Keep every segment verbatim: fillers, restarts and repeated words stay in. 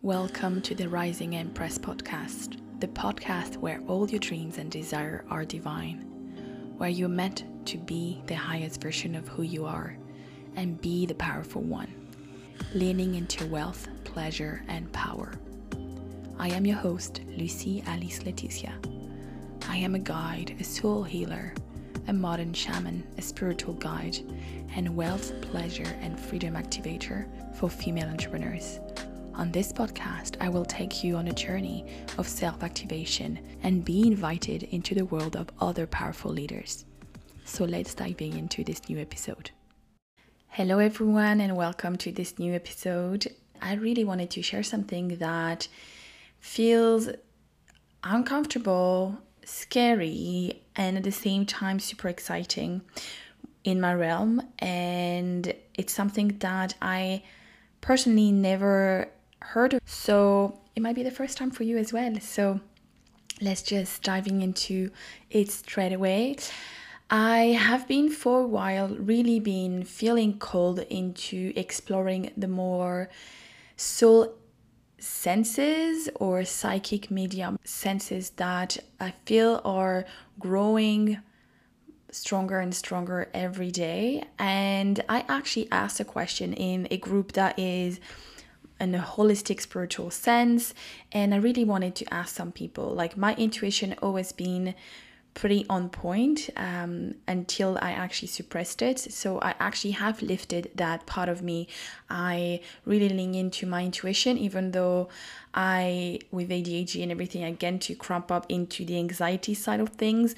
Welcome to the Rising Empress podcast, the podcast where all your dreams and desire are divine, where you're meant to be the highest version of who you are and be the powerful one, leaning into wealth, pleasure, and power. I am your host, Lucy Alice Laetitia. I am a guide, a soul healer, a modern shaman, a spiritual guide, and wealth, pleasure, and freedom activator for female entrepreneurs. On this podcast, I will take you on a journey of self-activation and be invited into the world of other powerful leaders. So let's dive into this new episode. Hello everyone and welcome to this new episode. I really wanted to share something that feels uncomfortable, scary, and at the same time super exciting in my realm. And it's something that I personally never heard of, so it might be the first time for you as well. So let's just diving into it straight away. I have been for a while really been feeling called into exploring the more soul senses or psychic medium senses that I feel are growing stronger and stronger every day. And I actually asked a question in a group that is in a holistic spiritual sense, and I really wanted to ask some people, like, my intuition always been pretty on point um, until I actually suppressed it. So I actually have lifted that part of me. I really lean into my intuition, even though I, with A D H D and everything, again, to crump up into the anxiety side of things,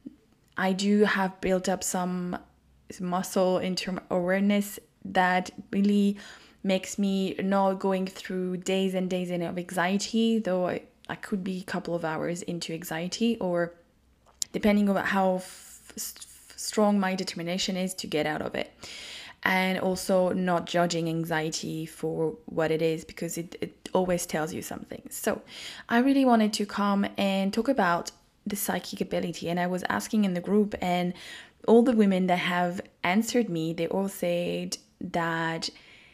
I do have built up some muscle in terms of awareness that really makes me not going through days and days of anxiety, though I, I could be a couple of hours into anxiety, or depending on how f- f- strong my determination is to get out of it. And also not judging anxiety for what it is, because it, it always tells you something. So I really wanted to come and talk about the psychic ability. And I was asking in the group, and all the women that have answered me, they all said that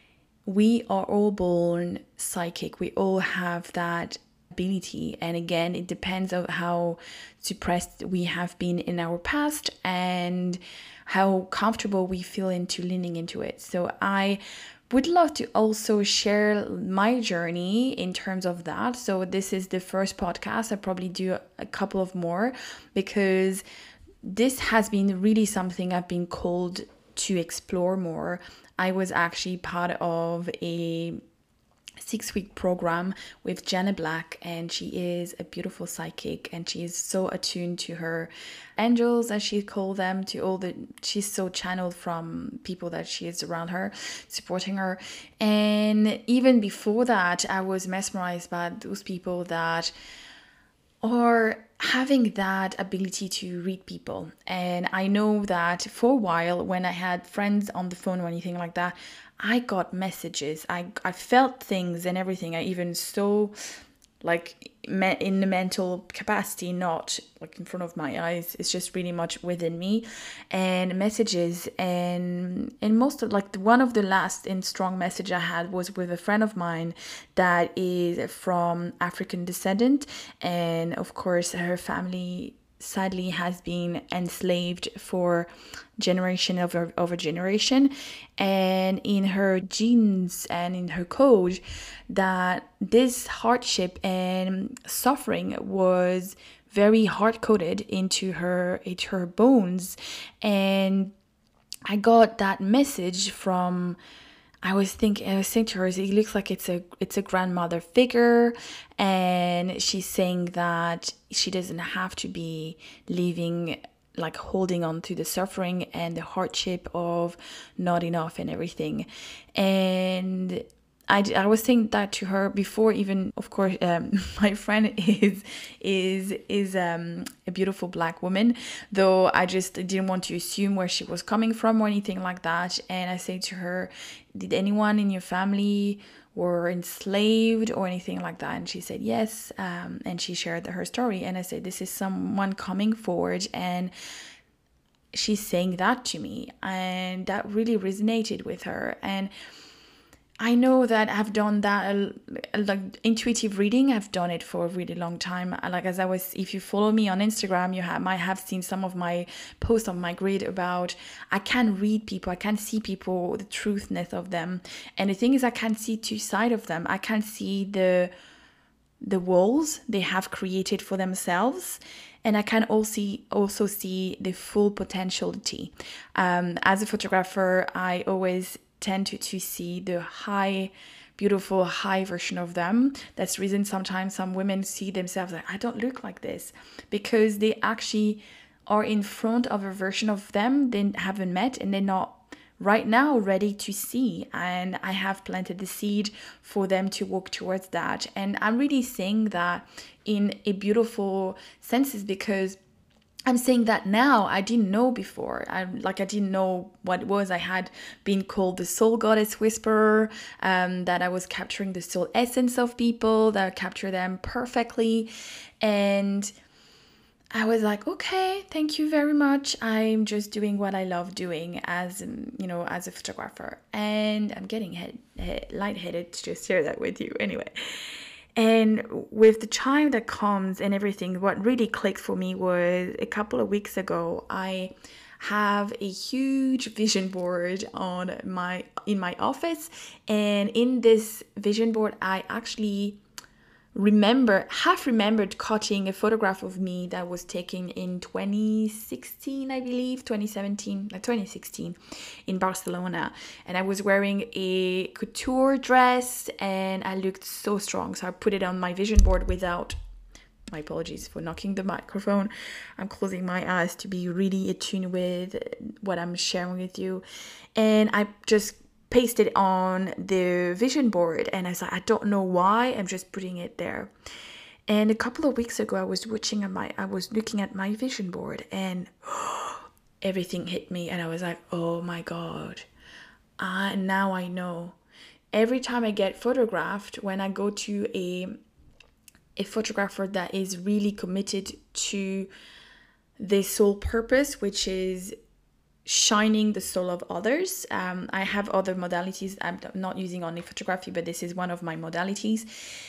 we are all born psychic. We all have that ability. And again, it depends on how suppressed we have been in our past and how comfortable we feel into leaning into it. So I would love to also share my journey in terms of that. So this is the first podcast. I probably do a couple of more, because this has been really something I've been called to explore more. I was actually part of a six-week program with Jenna Black, and she is a beautiful psychic, and she is so attuned to her angels, as she called them, to all the, she's so channeled from people that she is around her, supporting her. And even before that, I was mesmerized by those people that are having that ability to read people. And I know that for a while, when I had friends on the phone or anything like that, I got messages. I, I felt things and everything. I even saw, like, me- in the mental capacity, not like in front of my eyes. It's just really much within me, and messages. And and most of, like, the, one of the last and strong message I had was with a friend of mine that is from African descent, and of course her family sadly has been enslaved for generation over over generation, and in her genes and in her code that this hardship and suffering was very hard coded into her into her bones. And I got that message from, I was thinking, I was saying to her, it looks like it's a it's a grandmother figure, and she's saying that she doesn't have to be living, like, holding on to the suffering and the hardship of not enough and everything. And I, I was saying that to her before even, of course, um, my friend is is is um, a beautiful black woman, though I just didn't want to assume where she was coming from or anything like that. And I say to her, did anyone in your family were enslaved or anything like that? And she said yes, um, and she shared her story. And I said, this is someone coming forward and she's saying that to me, and that really resonated with her. And I know that I've done that, uh, like intuitive reading. I've done it for a really long time. Like as I was, if you follow me on Instagram, you have, might have seen some of my posts on my grid about I can read people, I can see people, the truthness of them. And the thing is, I can see two sides of them. I can see the the walls they have created for themselves, and I can also also see the full potentiality. Um, as a photographer, I always tend to, to see the high, beautiful, high version of them. That's the reason sometimes some women see themselves like, I don't look like this, because they actually are in front of a version of them they haven't met, and they're not right now ready to see. And I have planted the seed for them to walk towards that. And I'm really saying that in a beautiful senses, because I'm saying that now. I didn't know before. I like I didn't know what it was. I had been called the soul goddess whisperer, um, that I was capturing the soul essence of people, that I capture them perfectly. And I was like, okay, thank you very much. I'm just doing what I love doing as, you know, as a photographer. And I'm getting head, head, lightheaded to just share that with you anyway. And with the time that comes and everything, what really clicked for me was a couple of weeks ago, I have a huge vision board on my in my office. And in this vision board, I actually remember half remembered cutting a photograph of me that was taken in twenty sixteen, I believe, twenty seventeen, like twenty sixteen, in Barcelona. And I was wearing a couture dress and I looked so strong, so I put it on my vision board without, my apologies for knocking the microphone, I'm closing my eyes to be really attuned with what I'm sharing with you. And I just pasted on the vision board, and I was like, I don't know why, I'm just putting it there. And a couple of weeks ago, I was watching at my, I was looking at my vision board, and everything hit me, and I was like, oh my god, uh, now I know. Every time I get photographed, when I go to a a photographer that is really committed to the sole purpose, which is shining the soul of others. Um, I have other modalities. I'm not using only photography, but this is one of my modalities.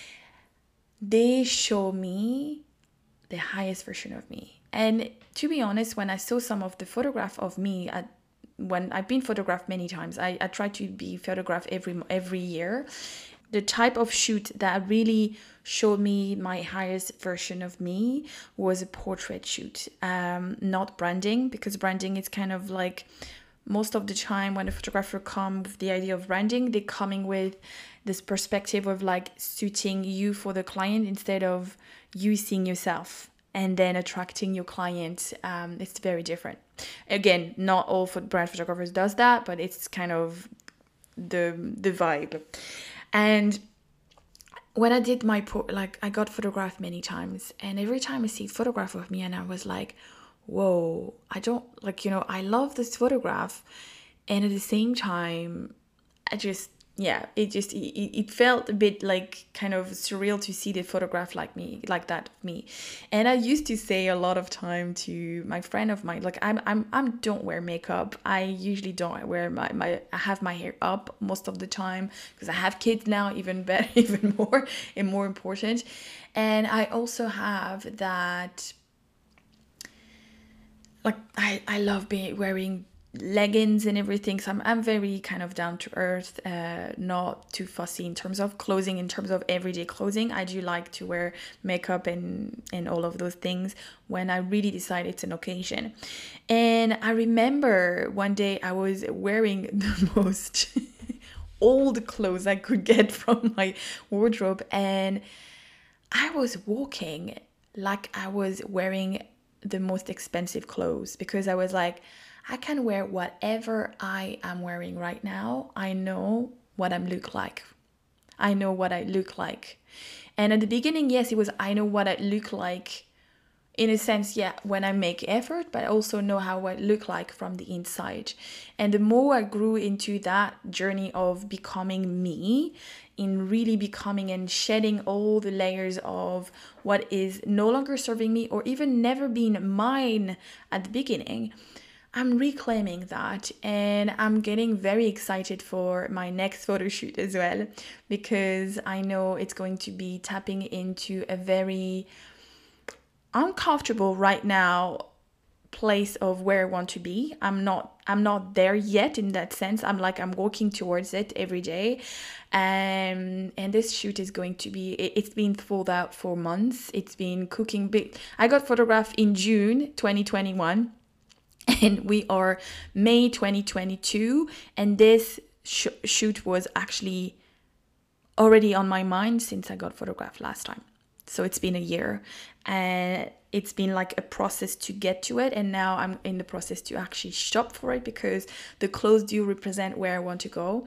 They show me the highest version of me. And to be honest, when I saw some of the photograph of me, I, when I've been photographed many times, I, I try to be photographed every every year. The type of shoot that really showed me my highest version of me was a portrait shoot, um, not branding, because branding is kind of like, most of the time when a photographer comes with the idea of branding, they're coming with this perspective of like suiting you for the client instead of you seeing yourself and then attracting your client. Um, it's very different. Again, not all brand photographers does that, but it's kind of the the vibe. And when I did my, like, I got photographed many times, and every time I see a photograph of me, and I was like, whoa, I don't, like, you know, I love this photograph. And at the same time, I just, yeah, it just, it, it felt a bit like kind of surreal to see the photograph like me, like that of me. And I used to say a lot of time to my friend of mine, like, I'm, I'm, I'm don't wear makeup. I usually don't wear my, my, I have my hair up most of the time because I have kids now, even better, even more and more important. And I also have that, like, I, I love being wearing leggings and everything, so I'm, I'm very kind of down to earth, uh, not too fussy in terms of clothing, in terms of everyday clothing. I do like to wear makeup and, and all of those things when I really decide it's an occasion. And I remember one day I was wearing the most old clothes I could get from my wardrobe, and I was walking like I was wearing the most expensive clothes, because I was like, I can wear whatever I am wearing right now. I know what I look like. I know what I look like. And at the beginning, yes, it was, I know what I look like in a sense, yeah, when I make effort, but I also know how I look like from the inside. And the more I grew into that journey of becoming me, in really becoming and shedding all the layers of what is no longer serving me or even never been mine at the beginning, I'm reclaiming that, and I'm getting very excited for my next photo shoot as well, because I know it's going to be tapping into a very uncomfortable right now place of where I want to be. I'm not I'm not there yet in that sense. I'm like I'm working towards it every day. Um, and this shoot is going to be it, it's been thought out for months. It's been cooking big. I got photographed in June twenty twenty-one, and we are May twenty twenty-two, and this sh- shoot was actually already on my mind since I got photographed last time. So it's been a year, and it's been like a process to get to it, and now I'm in the process to actually shop for it, because the clothes do represent where I want to go.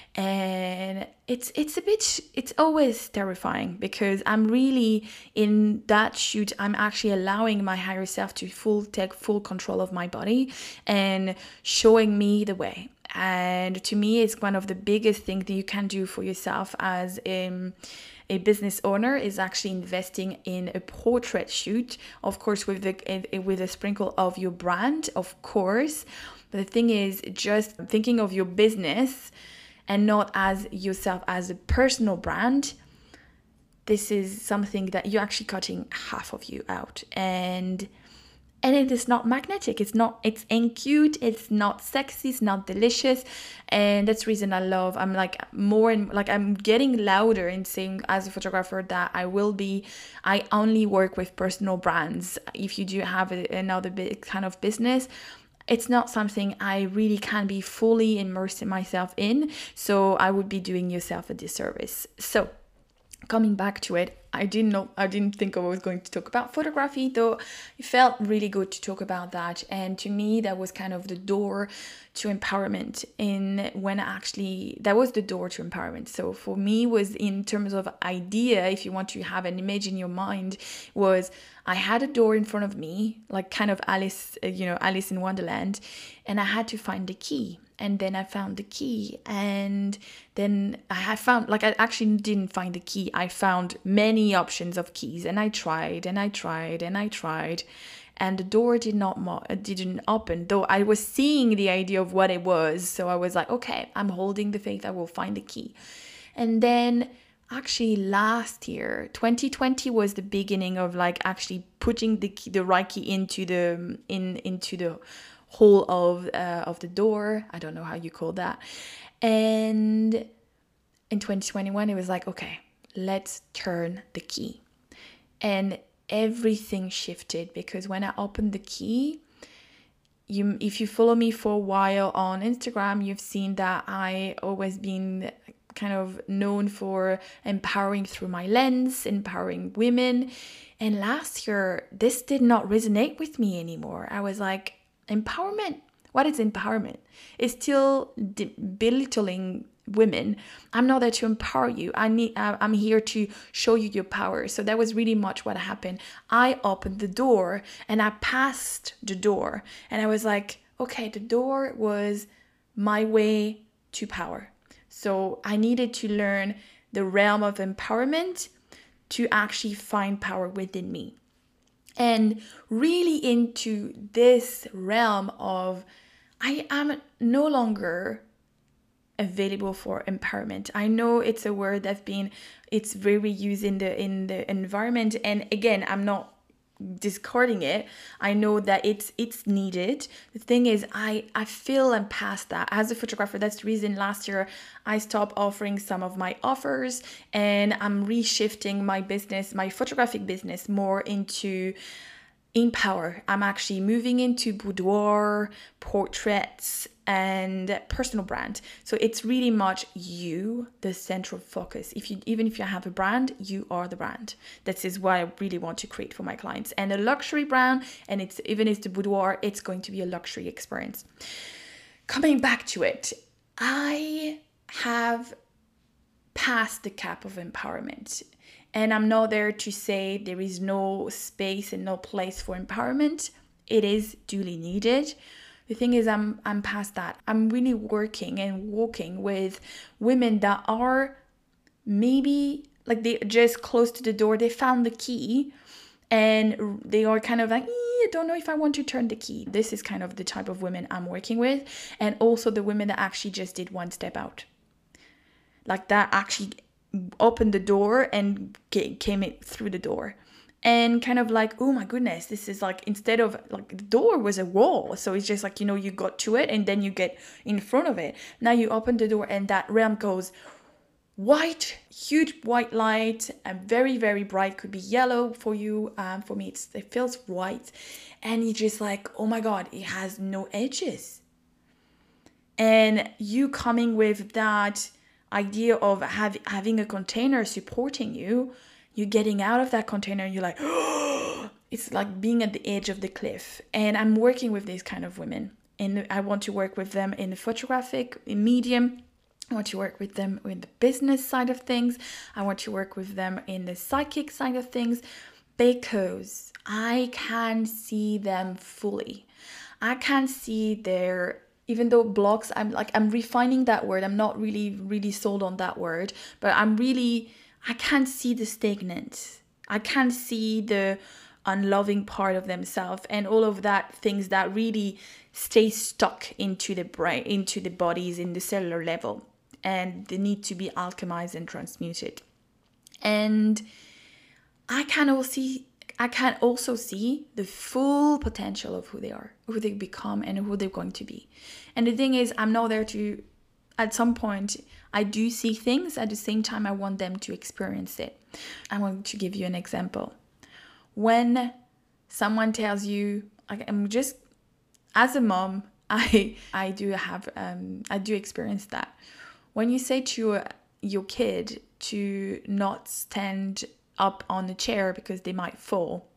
And it's it's a bit it's always terrifying, because I'm really in that shoot, I'm actually allowing my higher self to full take full control of my body and showing me the way. And to me, it's one of the biggest things that you can do for yourself as um, a business owner, is actually investing in a portrait shoot, of course, with the with a sprinkle of your brand, of course. But the thing is, just thinking of your business and not as yourself as a personal brand, this is something that you're actually cutting half of you out. And and it is not magnetic. It's not, it's ain't cute. It's not sexy. It's not delicious. And that's the reason I love, I'm like more and like, I'm getting louder in saying as a photographer that I will be, I only work with personal brands. If you do have a, another big kind of business, it's not something I really can be fully immersed in myself in. So I would be doing yourself a disservice. So coming back to it, I didn't know, I didn't think I was going to talk about photography, though it felt really good to talk about that. And to me, that was kind of the door to empowerment. In when I actually, that was the door to empowerment. So for me, was in terms of idea, if you want to have an image in your mind, was I had a door in front of me, like kind of Alice, you know, Alice in Wonderland, and I had to find the key. And then I found the key, and then I found, like, I actually didn't find the key. I found many options of keys, and I tried and I tried and I tried, and the door did not mo- didn't open, though I was seeing the idea of what it was. So I was like, okay, I'm holding the faith, I will find the key. And then actually last year, twenty twenty was the beginning of like actually putting the key, the right key into the in into the hole of uh, of the door. I don't know how you call that. And in twenty twenty-one, it was like, okay, let's turn the key. And everything shifted, because when I opened the key, you if you follow me for a while on Instagram, you've seen that I always been kind of known for empowering through my lens, empowering women. And last year, this did not resonate with me anymore. I was like, empowerment? What is empowerment? It's still de- belittling women. I'm not there to empower you. I need. Uh, I'm here to show you your power. So that was really much what happened. I opened the door and I passed the door, and I was like, okay, the door was my way to power. So I needed to learn the realm of empowerment to actually find power within me. And really into this realm of, I am no longer available for empowerment. I know it's a word that's been, it's very used in the in the environment. And again, I'm not discarding it. I know that it's it's needed. The thing is, I I feel I'm past that as a photographer. That's the reason last year I stopped offering some of my offers, and I'm reshifting my business, my photographic business, more into empower. I'm actually moving into boudoir, portraits, and personal brand. So it's really much you, the central focus. If you, even if you have a brand, you are the brand. This is what I really want to create for my clients. And a luxury brand, and it's even if it's the boudoir, it's going to be a luxury experience. Coming back to it, I have passed the cap of empowerment. And I'm not there to say there is no space and no place for empowerment. It is duly needed. The thing is, I'm I'm past that. I'm really working and walking with women that are maybe like they just close to the door. They found the key, and they are kind of like, "Eh, I don't know if I want to turn the key." This is kind of the type of women I'm working with. And also the women that actually just did one step out. Like that actually opened the door and came it through the door. And kind of like, oh my goodness, this is like, instead of like the door was a wall. So it's just like, you know, you got to it and then you get in front of it. Now you open the door and that realm goes white, huge white light, and very, very bright. Could be yellow for you. Um, for me, it's, it feels white. And you're just like, oh my God, it has no edges. And you coming with that idea of have, having a container supporting you, you're getting out of that container and you're like, oh, it's like being at the edge of the cliff. And I'm working with these kind of women. And I want to work with them in the photographic, in medium. I want to work with them in the business side of things. I want to work with them in the psychic side of things, because I can see them fully. I can see their, even though blocks, I'm like, I'm refining that word. I'm not really, really sold on that word, but I'm really, I can't see the stagnant. I can't see the unloving part of themselves and all of that things that really stay stuck into the brain, into the bodies, in the cellular level. And they need to be alchemized and transmuted. And I can also see, I can also see the full potential of who they are, who they become, and who they're going to be. And the thing is, I'm not there to, at some point, I do see things. At the same time, I want them to experience it. I want to give you an example. When someone tells you, I'm just, as a mom, I I do have, um, I do experience that. When you say to uh, your kid to not stand up on a chair because they might fall,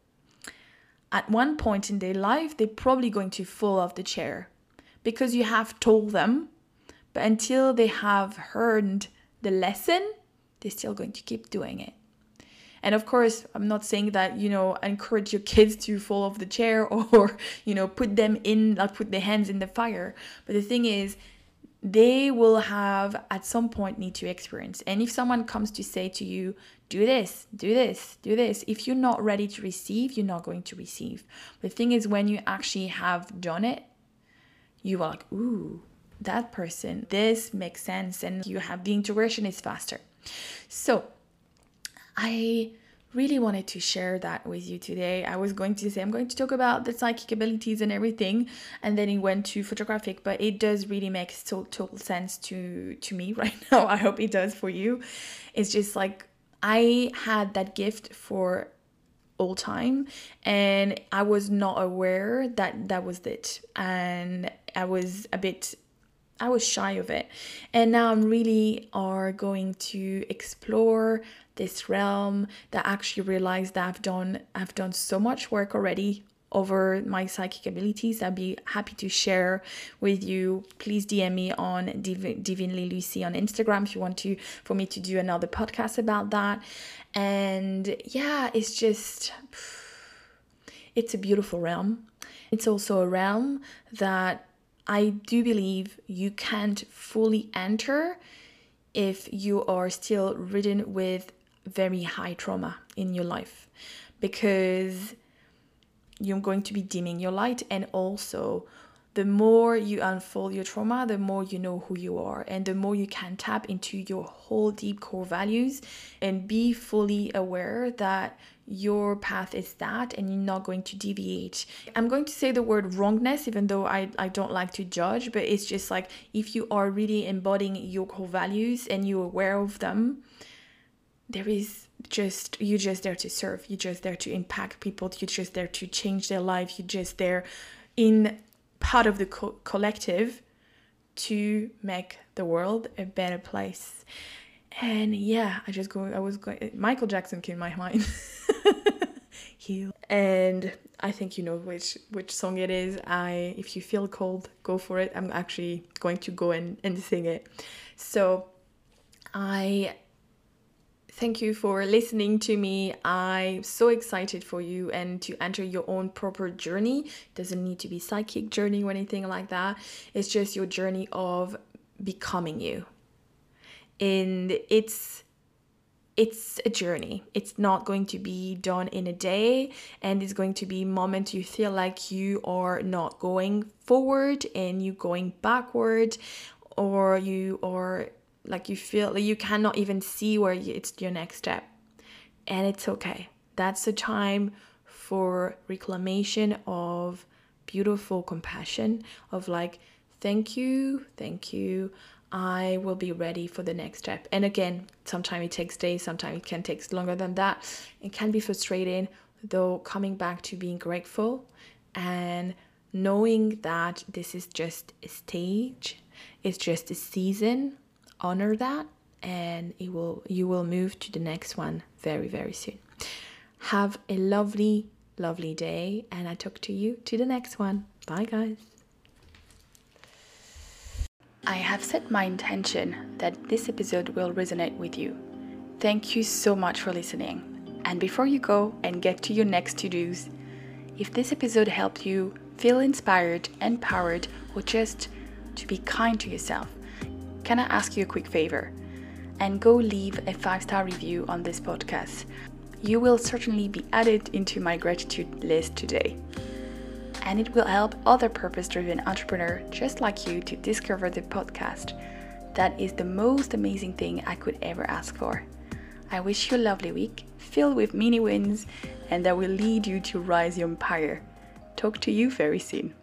at one point in their life, they're probably going to fall off the chair because you have told them, but until they have heard the lesson, they're still going to keep doing it. And of course, I'm not saying that, you know, encourage your kids to fall off the chair or, you know, put them in, like put their hands in the fire. But the thing is, they will have at some point need to experience. And if someone comes to say to you, do this, do this, do this, if you're not ready to receive, you're not going to receive. The thing is, when you actually have done it, you are like, ooh, that person, this makes sense. And you have, the integration is faster. So I really wanted to share that with you today. I was going to say I'm going to talk about the psychic abilities and everything, and then it went to photographic, but it does really make total sense to to me right now. I hope it does for you. It's just like I had that gift for all time, and I was not aware that that was it, and I was a bit I was shy of it. And now I'm really are going to explore this realm, that I actually realized that I've done I've done so much work already over my psychic abilities. I'd be happy to share with you. Please D M me on Div- Divinely Lucy on Instagram if you want to for me to do another podcast about that. And yeah, it's just it's a beautiful realm. It's also a realm that I do believe you can't fully enter if you are still ridden with very high trauma in your life, because you're going to be dimming your light. And also, the more you unfold your trauma, the more you know who you are, and the more you can tap into your whole deep core values and be fully aware that your path is that and you're not going to deviate. I'm going to say the word wrongness, even though I, I don't like to judge, but it's just like, if you are really embodying your core values and you're aware of them, there is just, you're just there to serve. You're just there to impact people. You're just there to change their life. You're just there in part of the co- collective to make the world a better place. And yeah, I just go, I was going, Michael Jackson came in my mind. Heal. And I think you know which which song it is. I, if you feel cold, go for it. I'm actually going to go and, and sing it. So I thank you for listening to me. I'm so excited for you and to enter your own proper journey. It doesn't need to be psychic journey or anything like that. It's just your journey of becoming you. And it's it's a journey. It's not going to be done in a day, and it's going to be moments you feel like you are not going forward and you going backward, or you are like you feel like you cannot even see where you, it's your next step. And it's okay. That's the time for reclamation of beautiful compassion, of like, thank you, thank you. I will be ready for the next step. And again, sometimes it takes days, sometimes it can take longer than that. It can be frustrating, though coming back to being grateful and knowing that this is just a stage, it's just a season. Honor that, and it will you will move to the next one very, very soon. Have a lovely, lovely day, and I talk to you to the next one. Bye, guys. I have set my intention that this episode will resonate with you. Thank you so much for listening. And before you go and get to your next to-dos, if this episode helped you feel inspired, empowered, or just to be kind to yourself, can I ask you a quick favor? And go leave a five-star review on this podcast. You will certainly be added into my gratitude list today. And it will help other purpose-driven entrepreneurs just like you to discover the podcast. That is the most amazing thing I could ever ask for. I wish you a lovely week, filled with mini wins, and that will lead you to rise your empire. Talk to you very soon.